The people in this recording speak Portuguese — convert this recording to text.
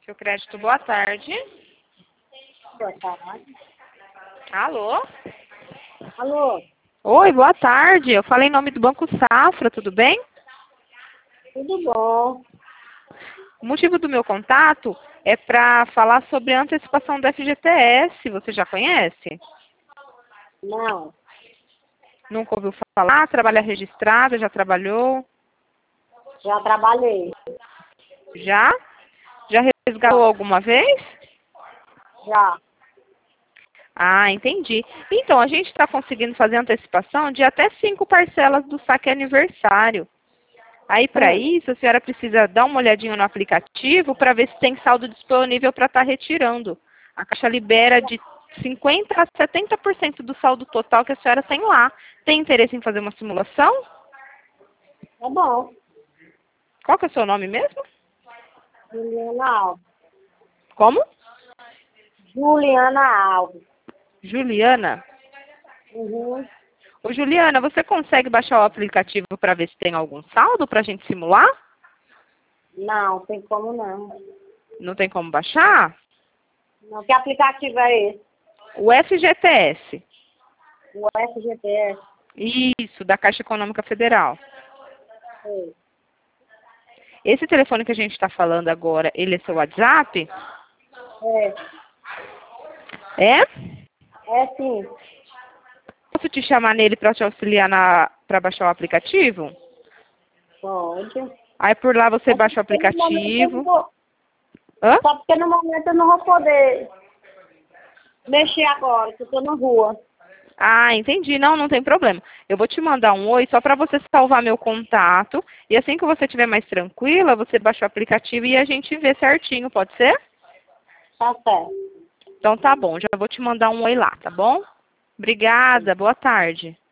Seu crédito, boa tarde. Boa tarde. Alô? Alô, Oi, boa tarde. Eu falei em nome do Banco Safra, tudo bem? tudo bom? O motivo do meu contato é para falar sobre a antecipação do FGTS. Você já conhece? Não, Nunca ouviu falar? Trabalha registrada? Já trabalhou? já trabalhei. Já? Já resgatou alguma vez? Já. Ah, entendi. Então, a gente está conseguindo fazer antecipação de até 5 parcelas do saque aniversário. Aí, para isso, a senhora precisa dar uma olhadinha no aplicativo para ver se tem saldo disponível para estar retirando. A Caixa libera de 50% a 70% do saldo total que a senhora tem lá. Tem interesse em fazer uma simulação? É bom. Qual que é o seu nome mesmo? Juliana Alves. Como? Juliana Alves. Juliana. Uhum. Ô, Juliana, você consegue baixar o aplicativo para ver se tem algum saldo para a gente simular? Não, tem como não. Não tem como baixar? Não. Que aplicativo é esse? O FGTS. O FGTS. Isso, da Caixa Econômica Federal. É. Esse telefone que a gente está falando agora, ele é seu WhatsApp? É? É sim. Posso te chamar nele para te auxiliar para baixar o aplicativo? Pode. Aí por lá você Só baixa o porque no momento eu não aplicativo. vou, Hã? só porque no momento eu não vou poder mexer agora, porque eu tô na rua. Ah, entendi. Não, não tem problema. Eu vou te mandar um oi só para você salvar meu contato. E assim que você estiver mais tranquila, você baixa o aplicativo e a gente vê certinho, pode ser? Tá certo. Então tá bom, já vou te mandar um oi lá, tá bom? Obrigada, boa tarde.